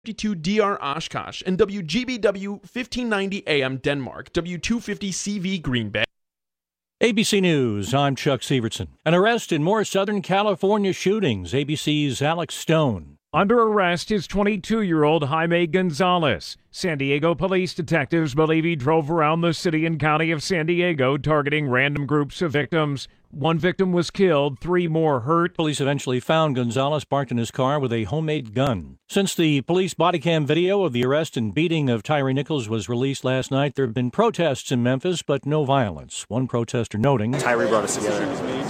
52 DR Oshkosh, and WGBW 1590 AM Denmark, W250 CV Green Bay. ABC News, I'm Chuck Severson. An arrest in more Southern California shootings. ABC's Alex Stone. Under arrest is 22-year-old Jaime Gonzalez. San Diego police detectives believe he drove around the city and county of San Diego targeting random groups of victims. One victim was killed, 3 more hurt. Police eventually found Gonzalez parked in his car with a homemade gun. Since the police body cam video of the arrest and beating of Tyree Nichols was released last night, there have been protests in Memphis, but no violence. One protester noting, Tyree brought us together,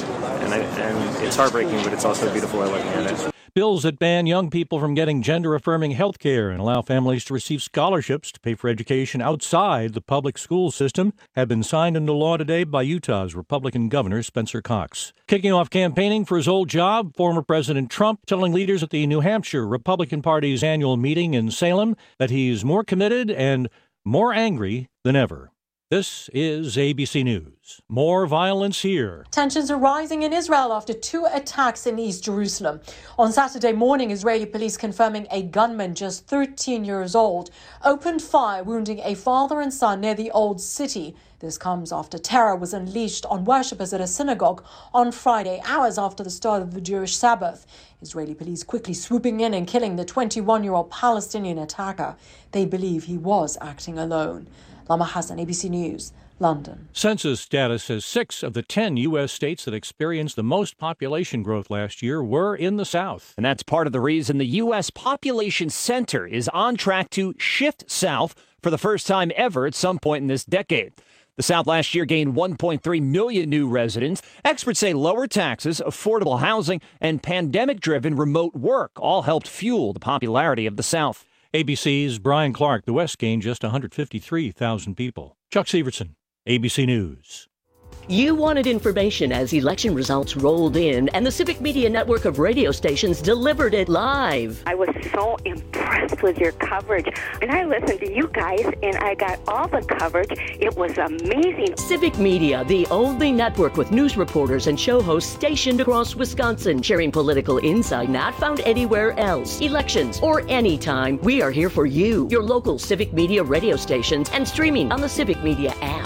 and it's heartbreaking, but it's also beautiful way looking at it. Bills that ban young people from getting gender-affirming health care and allow families to receive scholarships to pay for education outside the public school system have been signed into law today by Utah's Republican Governor Spencer Cox. Kicking off campaigning for his old job, former President Trump telling leaders at the New Hampshire Republican Party's annual meeting in Salem that he's more committed and more angry than ever. This is ABC News. More violence here. Tensions are rising in Israel after 2 attacks in East Jerusalem. On Saturday morning, Israeli police confirming a gunman just 13 years old opened fire, wounding a father and son near the Old City. This comes after terror was unleashed on worshippers at a synagogue on Friday, hours after the start of the Jewish Sabbath. Israeli police quickly swooping in and killing the 21-year-old Palestinian attacker. They believe he was acting alone. Lama Hassan, ABC News, London. Census data says 6 of the 10 U.S. states that experienced the most population growth last year were in the South. And that's part of the reason the U.S. Population Center is on track to shift south for the first time ever at some point in this decade. The South last year gained 1.3 million new residents. Experts say lower taxes, affordable housing, and pandemic-driven remote work all helped fuel the popularity of the South. ABC's Brian Clark. The West gained just 153,000 people. Chuck Severson, ABC News. You wanted information as election results rolled in, and the Civic Media network of radio stations delivered it live. I was so impressed with your coverage, and I listened to you guys, and I got all the coverage. It was amazing. Civic Media, the only network with news reporters and show hosts stationed across Wisconsin, sharing political insight not found anywhere else. Elections or anytime, we are here for you, your local Civic Media radio stations, and streaming on the Civic Media app.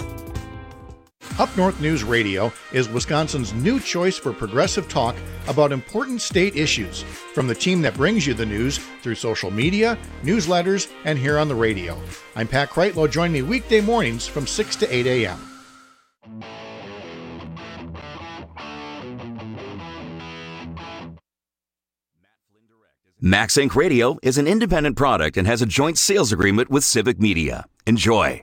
Up North News Radio is Wisconsin's new choice for progressive talk about important state issues, from the team that brings you the news through social media, newsletters, and here on the radio. I'm Pat Kreitlow. Join me weekday mornings from 6 to 8 a.m. Max Inc. Radio is an independent product and has a joint sales agreement with Civic Media. Enjoy.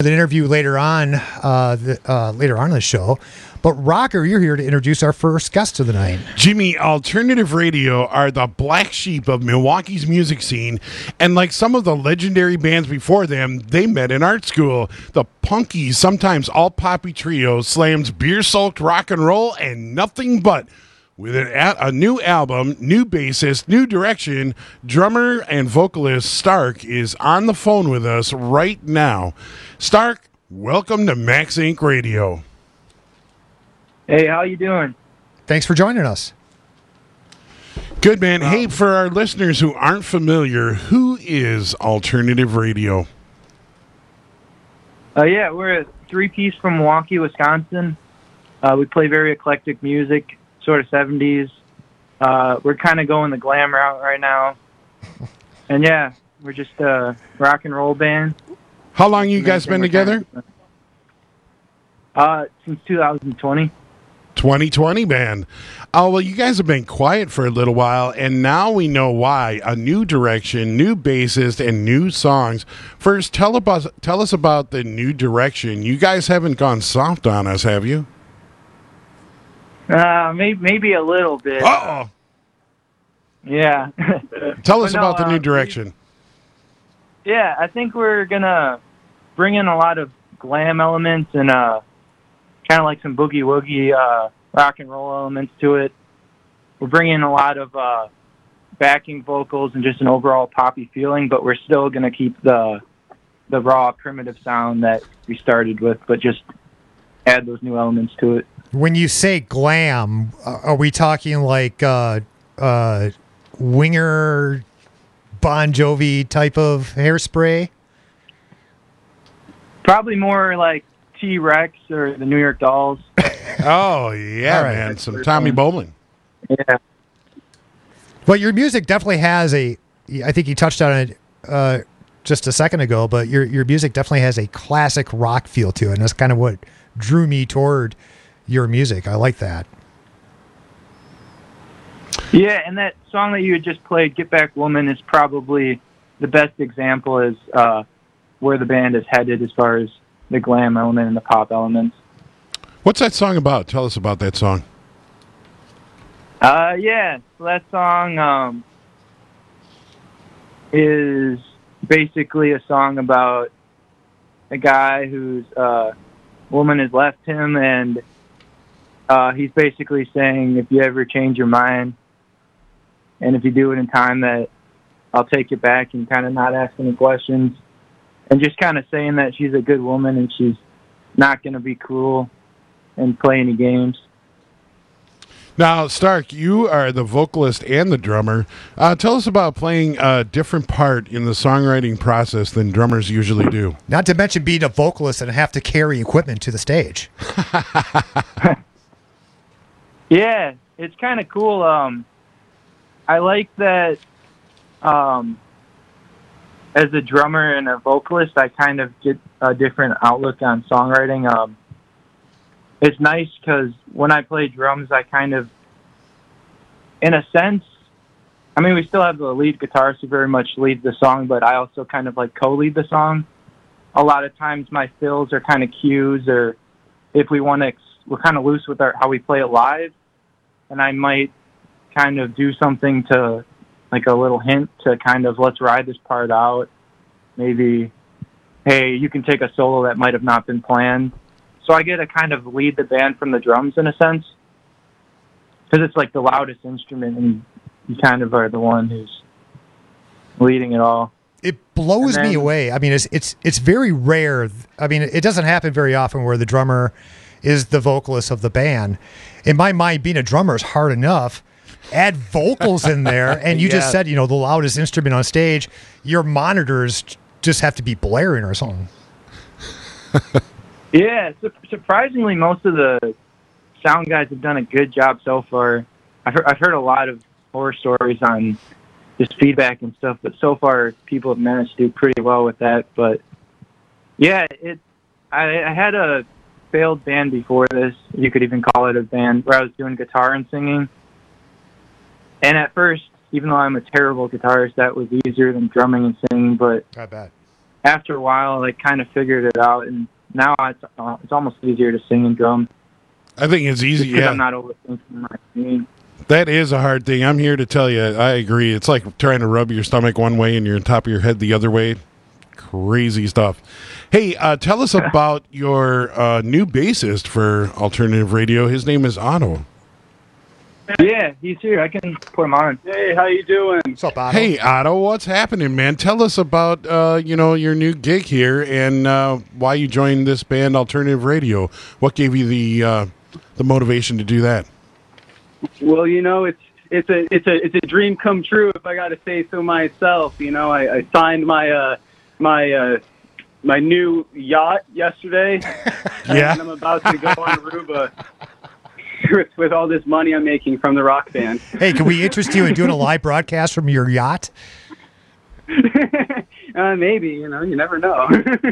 The interview later on in the show. But Rocker, you're here to introduce our first guest of the night. Jimmy, alternative radio are the black sheep of Milwaukee's music scene, and like some of the legendary bands before them, they met in art school. The punky, sometimes all-poppy trio slams beer-soaked rock and roll and nothing but. With a new album, new bassist, new direction, drummer and vocalist Stark is on the phone with us right now. Stark, welcome to Max Inc. Radio. Hey, how you doing? Thanks for joining us. Good, man. Hey, for our listeners who aren't familiar, who is alternative radio? Yeah, we're a three-piece from Milwaukee, Wisconsin. We play very eclectic music, sort of 70s. We're kind of going the glam route right now. And yeah, we're just a rock and roll band. How long you guys been together? Since 2020. 2020, man. Oh, well, you guys have been quiet for a little while, and now we know why. A new direction, new bassist, and new songs. First, tell us about the new direction. You guys haven't gone soft on us, have you? Maybe a little bit. Uh-oh. Yeah. Tell us about the new direction. Yeah, I think we're going to bring in a lot of glam elements and kind of like some boogie-woogie rock and roll elements to it. We're bringing in a lot of backing vocals and just an overall poppy feeling, but we're still going to keep the raw, primitive sound that we started with, but just add those new elements to it. When you say glam, are we talking like Winger, Bon Jovi type of hairspray? Probably more like T-Rex or the New York Dolls. Oh, yeah, right, man. Some Tommy Bolin. Yeah. Well, your music definitely has I think you touched on it just a second ago, but your music definitely has a classic rock feel to it, and that's kind of what drew me toward your music. I like that. Yeah, and that song that you had just played, Get Back Woman, is probably the best example as where the band is headed as far as the glam element and the pop elements. What's that song about? Tell us about that song. Yeah, so that song is basically a song about a guy whose woman has left him, and he's basically saying, if you ever change your mind, and if you do it in time, that I'll take you back, and kind of not ask any questions, and just kind of saying that she's a good woman and she's not going to be cruel and play any games. Now, Stark, you are the vocalist and the drummer. Tell us about playing a different part in the songwriting process than drummers usually do. Not to mention being a vocalist and have to carry equipment to the stage. Yeah, it's kind of cool. I like that as a drummer and a vocalist, I kind of get a different outlook on songwriting. It's nice because when I play drums, I kind of, in a sense, I mean, we still have the lead guitarist who very much leads the song, but I also kind of like co-lead the song. A lot of times my fills are kind of cues, or if we want to, we're kind of loose with how we play it live, and I might kind of do something to, like a little hint to kind of, let's ride this part out. Maybe, hey, you can take a solo that might have not been planned. So I get to kind of lead the band from the drums in a sense, because it's like the loudest instrument, and you kind of are the one who's leading it all. It blows me away. I mean, it's very rare. I mean, it doesn't happen very often where the drummer is the vocalist of the band. In my mind, being a drummer is hard enough. Add vocals in there, and you just said, the loudest instrument on stage. Your monitors just have to be blaring or something. Yeah, surprisingly, most of the sound guys have done a good job so far. I've heard a lot of horror stories on just feedback and stuff, but so far people have managed to do pretty well with that. But yeah, I had a failed band before this. You could even call it a band, where I was doing guitar and singing. And at first, even though I'm a terrible guitarist, that was easier than drumming and singing. But I bet after a while, I kind of figured it out, and now it's almost easier to sing and drum. I think it's easy, Because yeah. I'm not overthinking my singing. That is a hard thing. I'm here to tell you, I agree. It's like trying to rub your stomach one way and your top of your head the other way. Crazy stuff. Hey, tell us about your new bassist for Alternative Radio. His name is Otto. Yeah, he's here. I can put him on. Hey, how you doing? What's up, Otto? Hey, Otto, what's happening, man? Tell us about your new gig here and why you joined this band, Alternative Radio. What gave you the motivation to do that? Well, it's a dream come true, if I got to say so myself. I signed my my new yacht yesterday. Yeah. And I'm about to go on Aruba with all this money I'm making from the rock band. Hey, can we interest you in doing a live broadcast from your yacht? Maybe, you never know.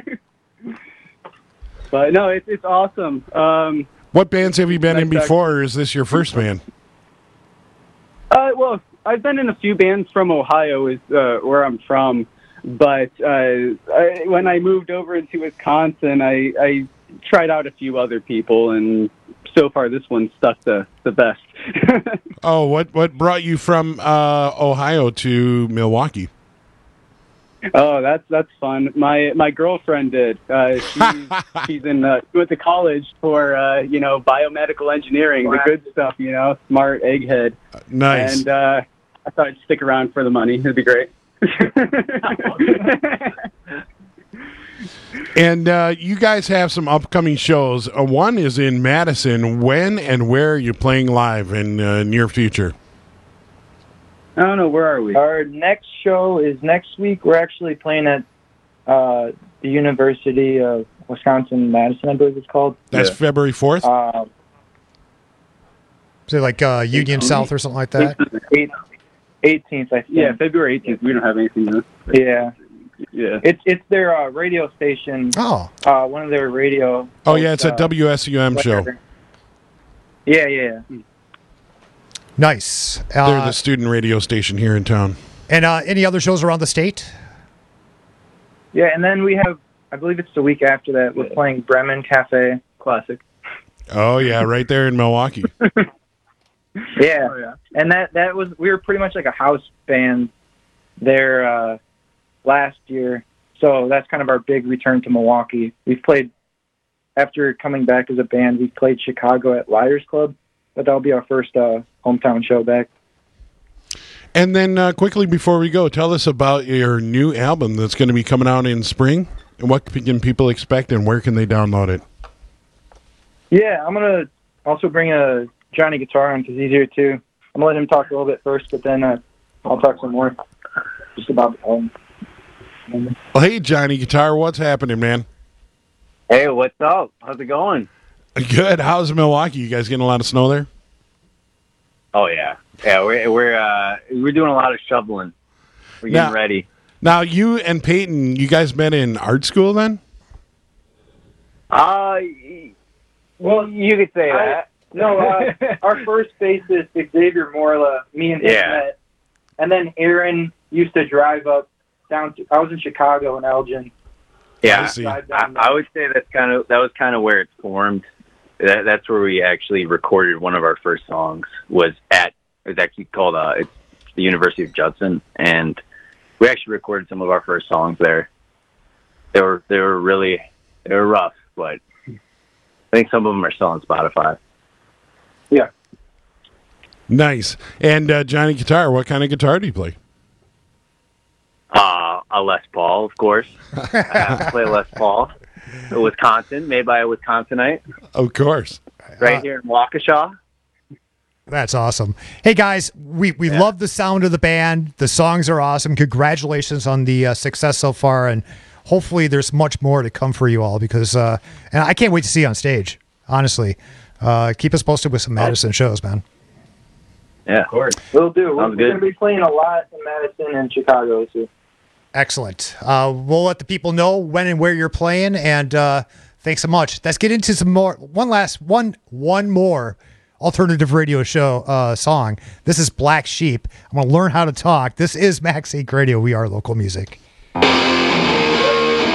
But no, it's awesome. What bands have you been in Nice before, or is this your first band? Well, I've been in a few bands from Ohio, is where I'm from. But when I moved over into Wisconsin, I tried out a few other people, and so far this one stuck the best. Oh, what brought you from Ohio to Milwaukee? Oh, that's fun. My girlfriend did. She's went to college for biomedical engineering, the good stuff. Smart egghead. Nice. And I thought I'd stick around for the money. It'd be great. And you guys have some upcoming shows. One is in Madison. When and where are you playing live in near future? I don't know. Where are we? Our next show is next week. We're actually playing at the University of Wisconsin-Madison, I believe it's called. That's February 4th? Is it like Union South or something like that? 18th, I think. Yeah, February 18th. We don't have anything to. Yeah. Yeah. It's their radio station. Oh. One of their radio. Oh, yeah, it's a WSUM show. Yeah. Nice. They're the student radio station here in town. And any other shows around the state? Yeah, and then we have, I believe it's the week after that, we're playing Bremen Cafe. Classic. Oh, yeah, right there in Milwaukee. Yeah. Oh, yeah. And that was, we were pretty much like a house band there last year. So that's kind of our big return to Milwaukee. We've played, after coming back as a band, we've played Chicago at Liars Club, but that'll be our first hometown show back. And then quickly before we go, tell us about your new album that's going to be coming out in spring. And what can people expect and where can they download it? Yeah, I'm going to also bring a Johnny guitar on because he's here too. I'm going to let him talk a little bit first, but then I'll talk some more just about the album. Well, hey, Johnny Guitar, what's happening, man? Hey, what's up? How's it going? Good. How's Milwaukee? You guys getting a lot of snow there? Oh yeah, we're doing a lot of shoveling. We're getting ready. Now, you and Peyton, you guys met in art school then? Well, you could say that. Our first bassist, Xavier Morla, me and him met. And then Aaron used to drive up down to, I was in Chicago and Elgin. Yeah, I would say that was kind of where it formed. That's where we actually recorded one of our first songs. It's actually called it's the University of Judson, and we actually recorded some of our first songs there. They were rough, but I think some of them are still on Spotify. Yeah. Nice. And Johnny Guitar, what kind of guitar do you play? A Les Paul, of course. I have to play Les Paul. Wisconsin, made by a Wisconsinite. Of course. Right here in Waukesha. That's awesome. Hey, guys, we love the sound of the band. The songs are awesome. Congratulations on the success so far, and hopefully there's much more to come for you all because and I can't wait to see you on stage, honestly. Keep us posted with some Madison shows, man. Yeah, of course. We'll do. We're going to be playing a lot in Madison and Chicago, too. Excellent. We'll let the people know when and where you're playing, and thanks so much. Let's get into some more. One more alternative radio show song. This is Black Sheep. I'm going to learn how to talk. This is Max Inc. Radio. We are local music.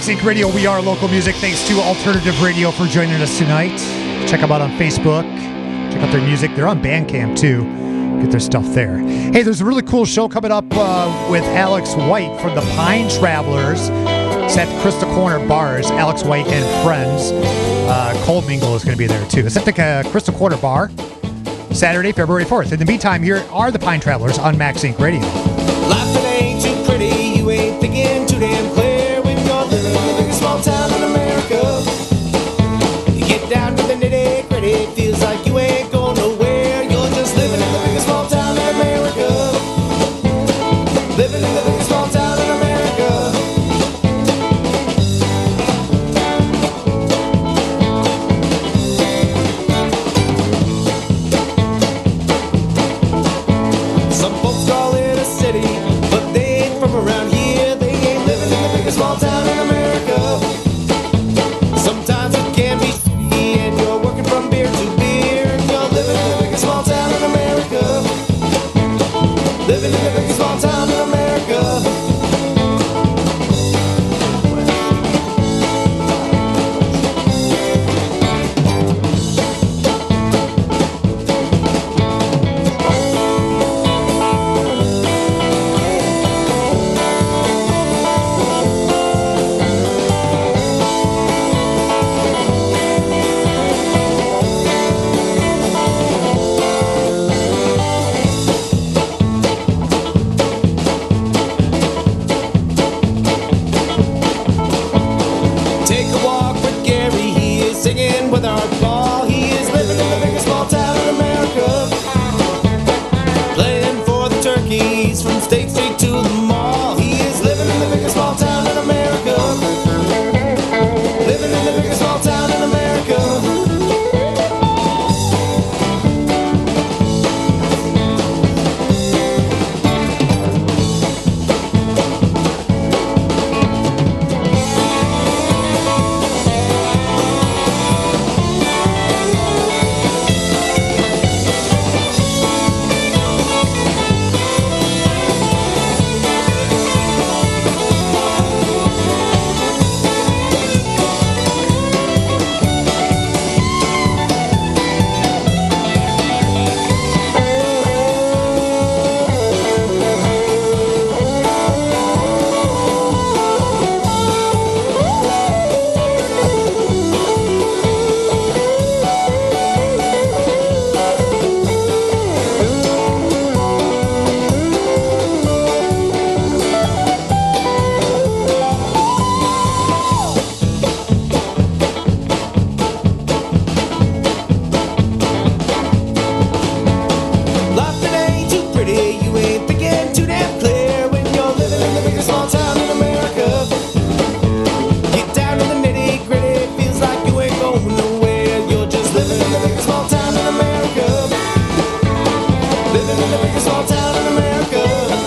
Max Inc. Radio, we are local music. Thanks to Alternative Radio for joining us tonight. Check them out on Facebook. Check out their music. They're on Bandcamp, too. Get their stuff there. Hey, there's a really cool show coming up with Alex White from the Pine Travelers. It's at the Crystal Corner Bars. Alex White and friends. Cold Mingle is going to be there, too. It's at the Crystal Corner Bar, Saturday, February 4th. In the meantime, here are the Pine Travelers on Max Inc. Radio. Life that ain't too pretty, you ain't thinking too damn clear when you're living in the biggest small town in America. You get down to the nitty gritty, feels like you ain't going nowhere. You're just living in the biggest small town in America. Living in the biggest small town in America. Some folks call it a city, but they ain't from around here. They ain't living in the biggest small town in America. Sometimes it can be shitty and you're working from beer to beer, and you're living in the biggest small town in America. Living in the biggest small town in America. Take a walk with Gary, he is singing with our ball. He is living in the biggest small town in America. Playing for the turkeys from State Street to the mall. He is living in the biggest small town in America. Living in the biggest small town in America. Life that ain't too pretty, you ain't thinking too damn clear when you're living in the biggest small town in America. Get down to the nitty gritty, feels like you ain't going nowhere. You're just living in the biggest small town in America. Living in the biggest small town in America.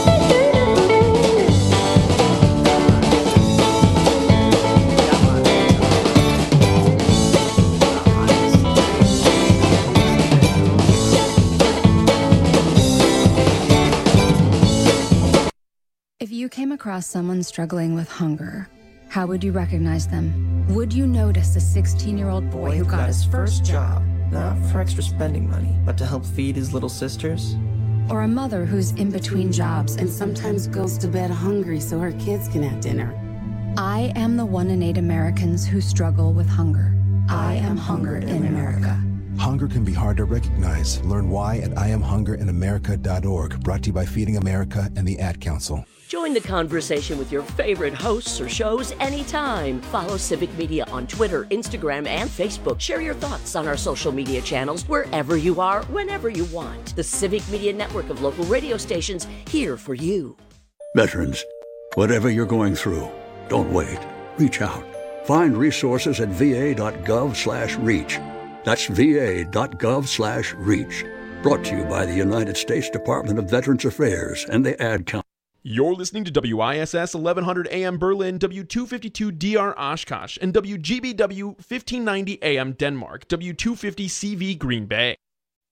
If you came across someone struggling with hunger, how would you recognize them? Would you notice a 16-year-old boy who got his first job, not for extra spending money, but to help feed his little sisters? or a mother who's in between jobs and sometimes goes to bed hungry so her kids can have dinner? I am the 1 in 8 Americans who struggle with hunger. I am Hunger in America. Hunger can be hard to recognize. Learn why at IamHungerInAmerica.org. Brought to you by Feeding America and the Ad Council. Join the conversation with your favorite hosts or shows anytime. Follow Civic Media on Twitter, Instagram, and Facebook. Share your thoughts on our social media channels wherever you are, whenever you want. The Civic Media network of local radio stations here for you. Veterans, whatever you're going through, don't wait. Reach out. Find resources at va.gov/reach. That's va.gov/reach. Brought to you by the United States Department of Veterans Affairs and the Ad Council. You're listening to WISS 1100 AM Berlin, W252 DR Oshkosh, and WGBW 1590 AM Denmark, W250 CV Green Bay.